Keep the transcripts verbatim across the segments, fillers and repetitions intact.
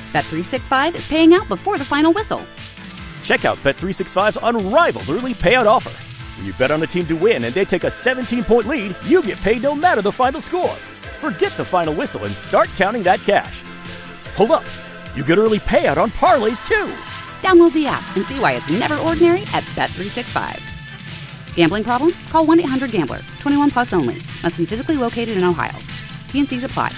Bet three sixty-five is paying out before the final whistle. Check out Bet three sixty-five's unrivaled early payout offer. When you bet on a team to win and they take a seventeen-point lead, you get paid no matter the final score. Forget the final whistle and start counting that cash. Hold up. You get early payout on parlays, too. Download the app and see why it's never ordinary at Bet three sixty-five. Gambling problem? Call one eight hundred gambler. twenty-one plus only. Must be physically located in Ohio. T N Cs apply.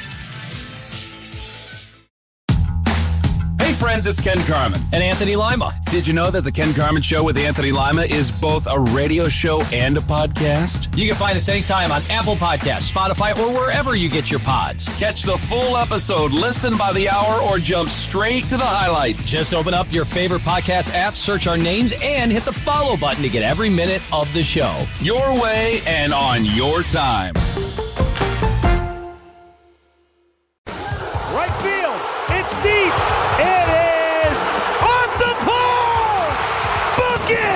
Hey friends, it's Ken Carman. And Anthony Lima. Did you know that the Ken Carman Show with Anthony Lima is both a radio show and a podcast? You can find us anytime on Apple Podcasts, Spotify, or wherever you get your pods. Catch the full episode, listen by the hour, or jump straight to the highlights. Just open up your favorite podcast app, search our names, and hit the follow button to get every minute of the show. Your way and on your time. Right field, it's deep. It is off the pole. Book it.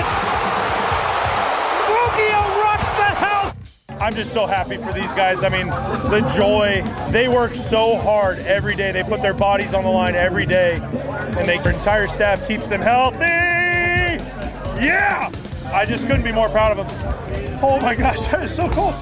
Ruggiero rocks the house. I'm just so happy for these guys. I mean, the joy. They work so hard every day. They put their bodies on the line every day, and they, their entire staff keeps them healthy. Yeah! I just couldn't be more proud of them. Oh my gosh, that is so cool.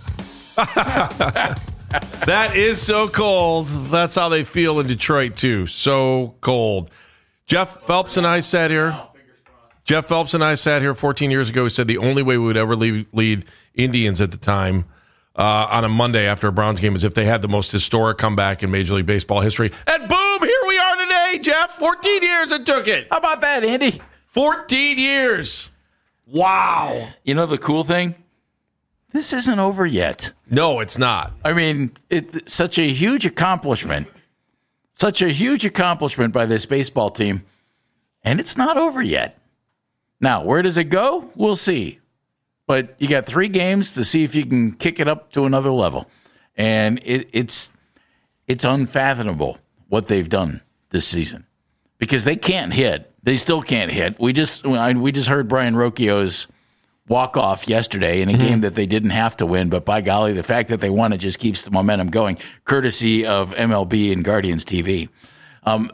That is so cold. That's how they feel in Detroit, too. So cold. Jeff Phelps and I sat here. Jeff Phelps and I sat here fourteen years ago. He said the only way we would ever lead, lead Indians at the time uh, on a Monday after a Browns game is if they had the most historic comeback in Major League Baseball history. And boom, here we are today, Jeff. fourteen years it took it. How about that, Andy? fourteen years. Wow. You know the cool thing? This isn't over yet. No, it's not. I mean, it, such a huge accomplishment. Such a huge accomplishment by this baseball team. And it's not over yet. Now, where does it go? We'll see. But you got three games to see if you can kick it up to another level. And it, it's it's unfathomable what they've done this season. Because they can't hit. They still can't hit. We just we just heard Brian Rocchio's walk-off yesterday in a mm-hmm. game that they didn't have to win, but by golly, the fact that they won it just keeps the momentum going, courtesy of M L B and Guardians T V. Um,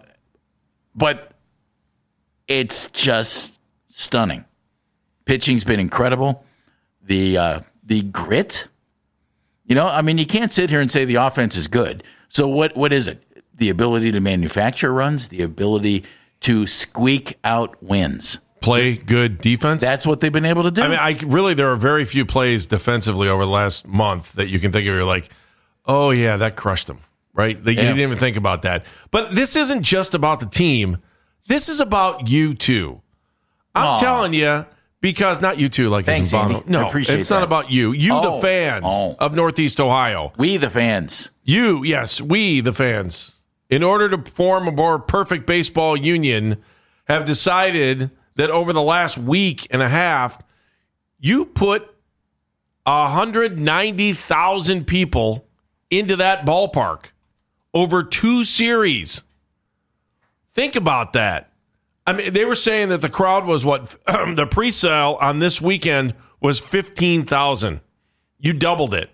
but it's just stunning. Pitching's been incredible. The uh, the grit, you know, I mean, you can't sit here and say the offense is good. So what what is it? The ability to manufacture runs, the ability to squeak out wins. Play good defense. That's what they've been able to do. I mean, I really, there are very few plays defensively over the last month that you can think of. You're like, oh, yeah, that crushed them, right? They, yeah. You didn't even think about that. But this isn't just about the team. This is about you, too. I'm Aww. telling you, because not you, too, like Thanks, Andy. No, I appreciate it's that. not about you. You, oh. the fans oh. of Northeast Ohio. We, the fans. You, yes, we, the fans. In order to form a more perfect baseball union, have decided that over the last week and a half, you put one hundred ninety thousand people into that ballpark over two series. Think about that. I mean, they were saying that the crowd was what? The pre-sale on this weekend was fifteen thousand. You doubled it.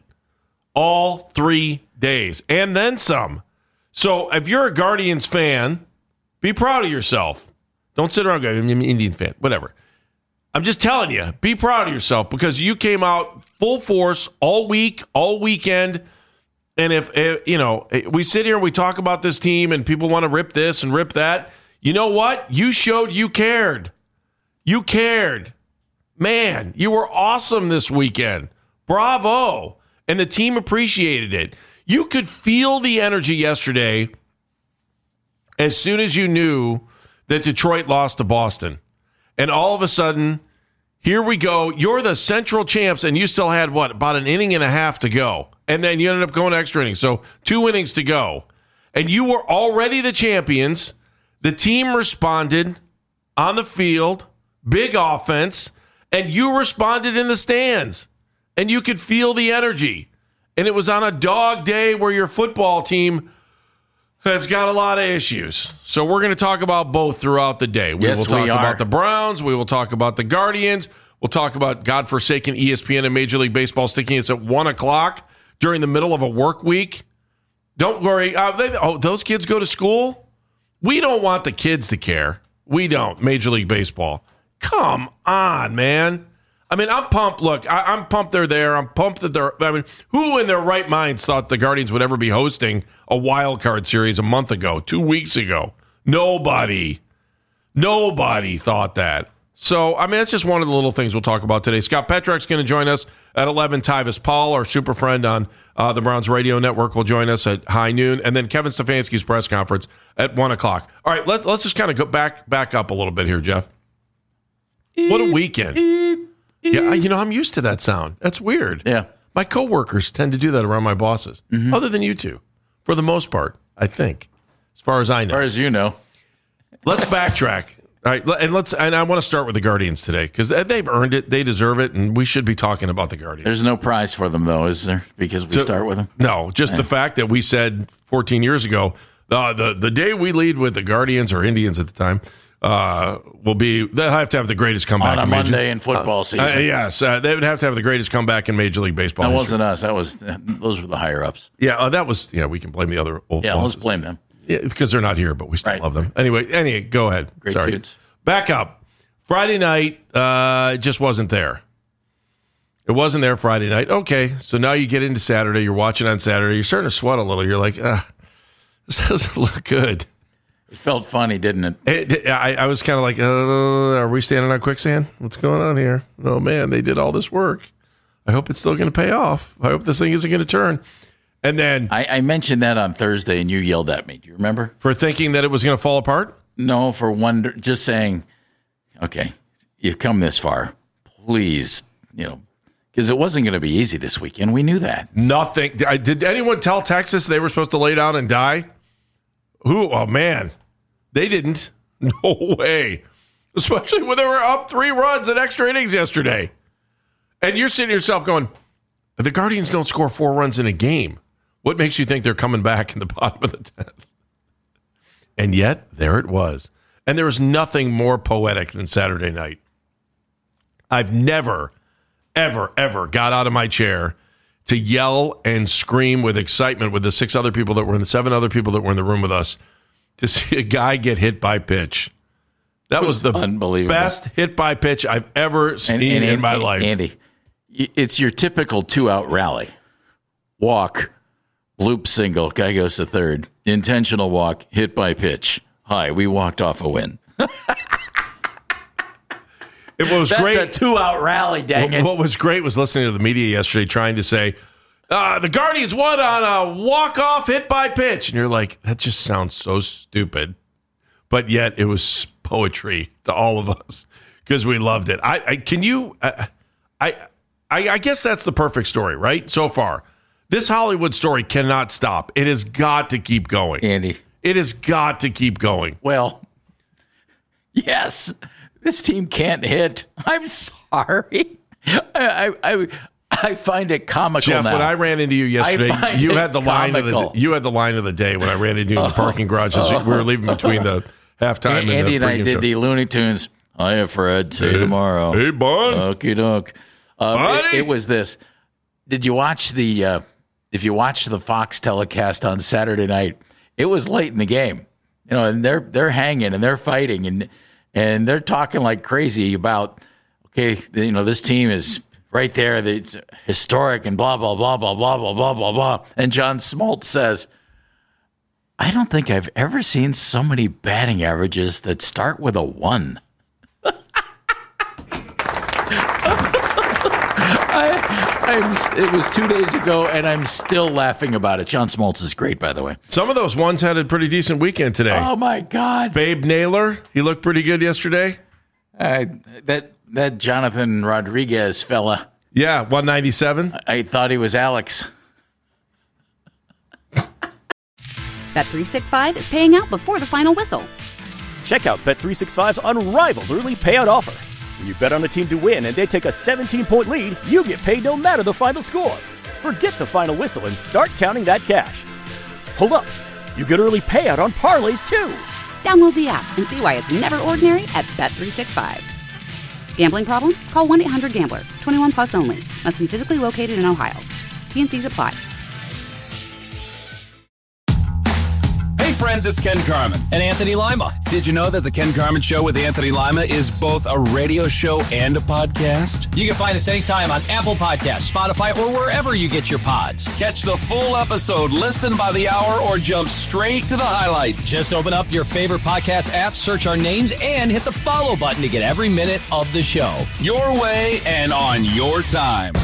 All three days. And then some. So if you're a Guardians fan, be proud of yourself. Don't sit around going, I'm an Indian fan, whatever. I'm just telling you, be proud of yourself because you came out full force all week, all weekend. And if, if, you know, we sit here and we talk about this team and people want to rip this and rip that, you know what? You showed you cared. You cared. Man, you were awesome this weekend. Bravo. And the team appreciated it. You could feel the energy yesterday as soon as you knew that Detroit lost to Boston. And all of a sudden, here we go. You're the Central champs, and you still had, what, about an inning and a half to go. And then you ended up going extra innings. So two innings to go. And you were already the champions. The team responded on the field, big offense, and you responded in the stands. And you could feel the energy. And it was on a dog day where your football team has got a lot of issues. So we're going to talk about both throughout the day. We yes, will talk we about the Browns. We will talk about the Guardians. We'll talk about godforsaken E S P N and Major League Baseball sticking us at one o'clock during the middle of a work week. Don't worry. Uh, they, oh, those kids go to school? We don't want the kids to care. We don't. Major League Baseball. Come on, man. I mean, I'm pumped. Look, I, I'm pumped they're there. I'm pumped that they're. I mean, who in their right minds thought the Guardians would ever be hosting a wild card series a month ago, two weeks ago? Nobody. Nobody thought that. So, I mean, that's just one of the little things we'll talk about today. Scott Petrak's going to join us at eleven. Tyvis Paul, our super friend on uh, the Browns Radio Network, will join us at high noon. And then Kevin Stefanski's press conference at one o'clock. All right, let, let's just kind of go back, back up a little bit here, Jeff. What a weekend. Yeah, you know, I'm used to that sound. That's weird. Yeah. My coworkers tend to do that around my bosses, mm-hmm. other than you two, for the most part, I think, as far as I know. As far as you know. Let's backtrack. All right, and let's. And I want to start with the Guardians today because they've earned it. They deserve it, and we should be talking about the Guardians. There's no prize for them, though, is there? Because we so, start with them. No, just yeah. the fact that we said fourteen years ago, uh, the the day we lead with the Guardians or Indians at the time uh, will be. They'll have to have the greatest comeback on a in Monday Major, in football uh, season. Uh, yes, uh, they would have to have the greatest comeback in Major League Baseball. That history. wasn't us. That was those were the higher ups. Yeah, uh, that was. Yeah, we can blame the other old. Yeah, bosses. let's blame them. Yeah, because they're not here, but we still right. love them. Anyway, anyway, go ahead. Great Sorry. dudes. Back up. Friday night, uh, it just wasn't there. It wasn't there Friday night. Okay, so now you get into Saturday. You're watching on Saturday. You're starting to sweat a little. You're like, ah, this doesn't look good. It felt funny, didn't it? it I, I was kind of like, uh, are we standing on quicksand? What's going on here? Oh, man, they did all this work. I hope it's still going to pay off. I hope this thing isn't going to turn. And then I, I mentioned that on Thursday, and you yelled at me. Do you remember? For thinking that it was going to fall apart? No, for wonder, just saying, okay, you've come this far. Please, you know, because it wasn't going to be easy this weekend. We knew that. Nothing. Did anyone tell Texas they were supposed to lay down and die? Who? Oh, man. They didn't. No way. Especially when they were up three runs in extra innings yesterday. And you're sitting yourself going, the Guardians don't score four runs in a game. What makes you think they're coming back in the bottom of the tenth? And yet, there it was. And there was nothing more poetic than Saturday night. I've never, ever, ever got out of my chair to yell and scream with excitement with the six other people that were in the seven other people that were in the room with us to see a guy get hit by pitch. That was, was the unbelievable. best hit by pitch I've ever seen and, and, in and, my and, life. Andy, it's your typical two-out rally. Walk, bloop single, guy goes to third. Intentional walk, hit by pitch. Hi, we walked off a win. It was That's great. a two-out rally, dang what, it. What was great was listening to the media yesterday trying to say, uh, the Guardians won on a walk-off hit by pitch. And you're like, that just sounds so stupid. But yet it was poetry to all of us because we loved it. I, I Can you... Uh, I, I I guess that's the perfect story, right? So far. This Hollywood story cannot stop. It has got to keep going. Andy. It has got to keep going. Well, yes. This team can't hit. I'm sorry. I I, I find it comical Jeff, now. when I ran into you yesterday, you had the line of the you had the line of the day when I ran into you in the parking garage. As we were leaving between the halftime and, and Andy the and I did show. the Looney Tunes. Hiya, Fred. See you hey, tomorrow. Hey, Bun. Okie doke. Um, it, it was this. Did you watch the? Uh, if you watched the Fox telecast on Saturday night, it was late in the game. You know, and they're they're hanging and they're fighting and and they're talking like crazy about. Okay, you know, this team is right there. It's historic and blah blah blah blah blah blah blah blah blah. And John Smoltz says, "I don't think I've ever seen so many batting averages that start with a one." I, I'm, it was two days ago, and I'm still laughing about it. John Smoltz is great, by the way. Some of those ones had a pretty decent weekend today. Oh, my God. Babe Naylor, he looked pretty good yesterday. Uh, that that Jonathan Rodriguez fella. Yeah, one ninety-seven. I, I thought he was Alex. Bet three sixty-five is paying out before the final whistle. Check out Bet three sixty-five's unrivaled early payout offer. When you bet on a team to win and they take a seventeen-point lead, you get paid no matter the final score. Forget the final whistle and start counting that cash. Hold up. You get early payout on parlays, too. Download the app and see why it's never ordinary at Bet three sixty-five. Gambling problem? Call one eight hundred gambler. twenty-one plus only. Must be physically located in Ohio. T and C's apply. Hey, Hey friends, it's Ken Carman. And Anthony Lima. Did you know that the Ken Carman Show with Anthony Lima is both a radio show and a podcast? You can find us anytime on Apple Podcasts, Spotify, or wherever you get your pods. Catch the full episode, listen by the hour, or jump straight to the highlights. Just open up your favorite podcast app, search our names, and hit the follow button to get every minute of the show. Your way and on your time.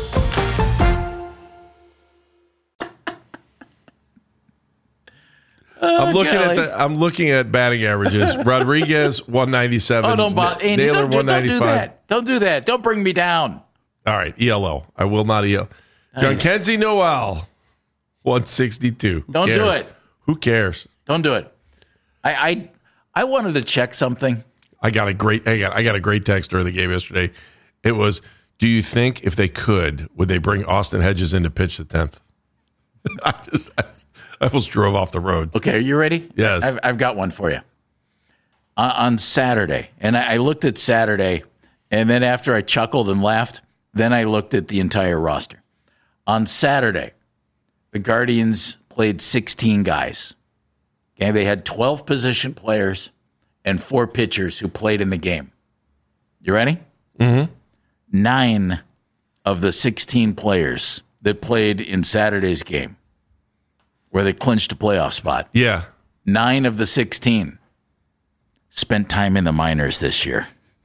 I'm looking golly. at the. I'm looking at batting averages. Rodriguez one ninety-seven. Oh, don't bother. Andy, Naylor don't, do- one don't do ninety-five. that. Don't do that. Don't bring me down. All right, E L O. I will not E L O. Nice. Kenzie Noel one sixty-two. Who Don't do cares? it. Who cares? Don't do it. I, I I wanted to check something. I got a great. I got. I got a great text during the game yesterday. It was, do you think if they could, would they bring Austin Hedges in to pitch the tenth? I just. I, I almost drove off the road. Okay, are you ready? Yes. I've, I've got one for you. Uh, on Saturday, and I, I looked at Saturday, and then after I chuckled and laughed, then I looked at the entire roster. On Saturday, the Guardians played sixteen guys. Okay, they had twelve position players and four pitchers who played in the game. You ready? Mm-hmm. Nine of the sixteen players that played in Saturday's game, where they clinched a playoff spot. Yeah. Nine of the sixteen spent time in the minors this year.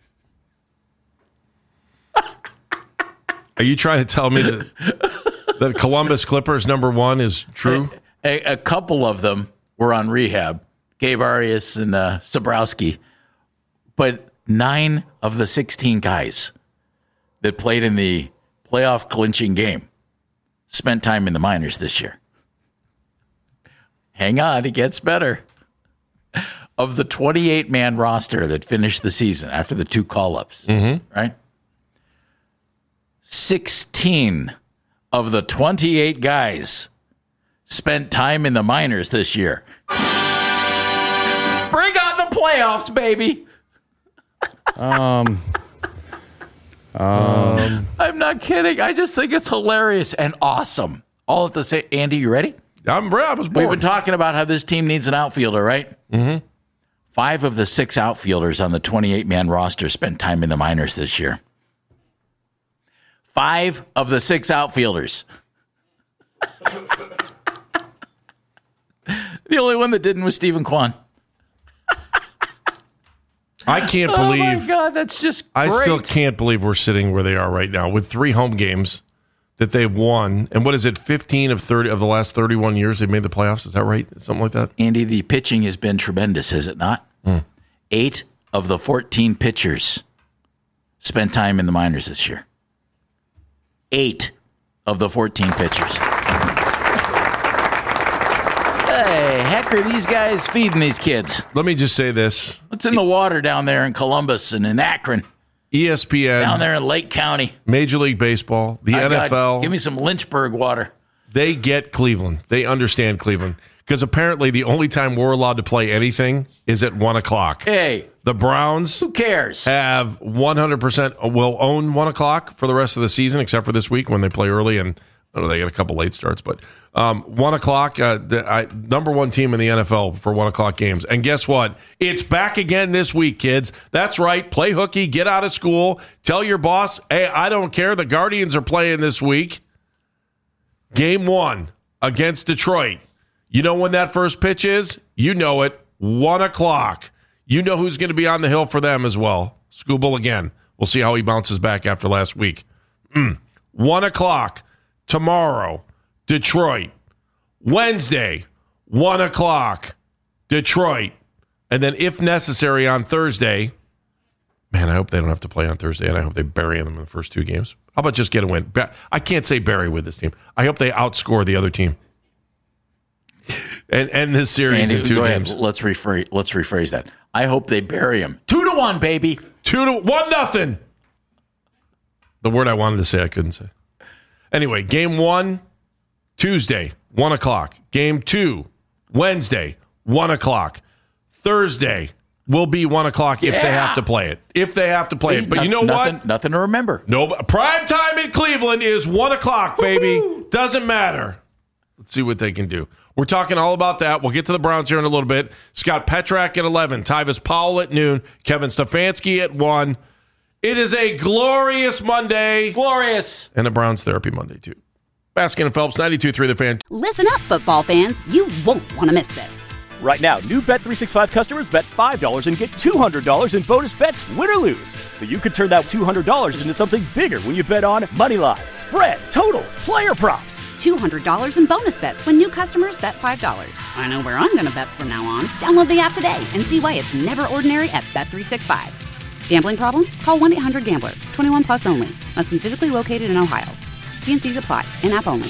Are you trying to tell me that, that Columbus Clippers number one is true? A, a couple of them were on rehab, Gabe Arias and uh, Sabrowski. But nine of the sixteen guys that played in the playoff clinching game spent time in the minors this year. Hang on, it gets better. Of the twenty-eight man roster that finished the season after the two call-ups, Mm-hmm. right? sixteen of the twenty-eight guys spent time in the minors this year. Bring on the playoffs, baby. Um, um, I'm not kidding. I just think it's hilarious and awesome. All at the same. Andy, you ready? I'm I was born. We've been talking about how this team needs an outfielder, right? Mm-hmm. Five of the six outfielders on the twenty-eight man roster spent time in the minors this year. Five of the six outfielders. The only one that didn't was Stephen Kwan. I can't Oh, believe. my God, that's just great. I still can't believe we're sitting where they are right now with three home games that they've won. And what is it, fifteen of thirty of the last thirty-one years they've made the playoffs? Is that right? Something like that? Andy, the pitching has been tremendous, has it not? Mm. Eight of the fourteen pitchers spent time in the minors this year. Eight of the fourteen pitchers. Hey, heck are these guys feeding these kids? Let me just say this. What's in the water down there in Columbus and in Akron? E S P N. Down there in Lake County. Major League Baseball, the I N F L. got- give me some Lynchburg water. They get Cleveland. They understand Cleveland. Because apparently the only time we're allowed to play anything is at one o'clock. Hey, The Browns who cares? have one hundred percent will own one o'clock for the rest of the season, except for this week when they play early and I don't know, they get a couple late starts. But um, one o'clock, uh, the, I, number one team in the N F L for one o'clock games. And guess what? It's back again this week, kids. That's right. Play hooky. Get out of school. Tell your boss, hey, I don't care. The Guardians are playing this week. Game one against Detroit. You know when that first pitch is? You know it. One o'clock. You know who's going to be on the hill for them as well. Skubal again. We'll see how he bounces back after last week. Mm. One o'clock tomorrow, Detroit. Wednesday, one o'clock, Detroit. And then if necessary on Thursday, man, I hope they don't have to play on Thursday, and I hope they bury them in the first two games. How about just get a win? I can't say bury with this team. I hope they outscore the other team. And end this series Andy, in two go games. ahead. Let's rephrase. Let's rephrase that. I hope they bury him. Two to one, baby. Two to one nothing. The word I wanted to say I couldn't say. Anyway, game one, Tuesday, one o'clock. Game two, Wednesday, one o'clock. Thursday will be one o'clock if Yeah. they have to play it. If they have to play Hey, it. But no- you know nothing, what? Nothing to remember. No, prime time in Cleveland is one o'clock, baby. Doesn't matter. Let's see what they can do. We're talking all about that. We'll get to the Browns here in a little bit. Scott Petrak at eleven, Tyvis Powell at noon, Kevin Stefanski at one. It is a glorious Monday. Glorious. And a Browns Therapy Monday, too. Baskin and Phelps, ninety-two point three The Fan. Listen up, football fans. You won't want to miss this. Right now, new Bet three sixty-five customers bet five dollars and get two hundred dollars in bonus bets, win or lose. So you could turn that two hundred dollars into something bigger when you bet on money line, spread, totals, player props. two hundred dollars in bonus bets when new customers bet five dollars. I know where I'm going to bet from now on. Download the app today and see why it's never ordinary at Bet three sixty-five. Gambling problem? Call one eight hundred gambler. twenty-one plus only. Must be physically located in Ohio. T N Cs apply. In-app only.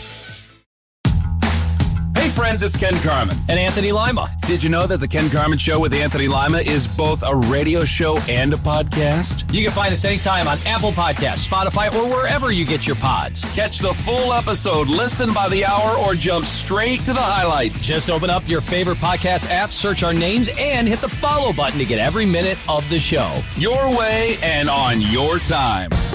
Hey friends, it's Ken Carman. And Anthony Lima. Did you know that the Ken Carman Show with Anthony Lima is both a radio show and a podcast? You can find us anytime on Apple Podcasts, Spotify, or wherever you get your pods. Catch the full episode, listen by the hour, or jump straight to the highlights. Just open up your favorite podcast app, search our names, and hit the follow button to get every minute of the show. Your way and on your time.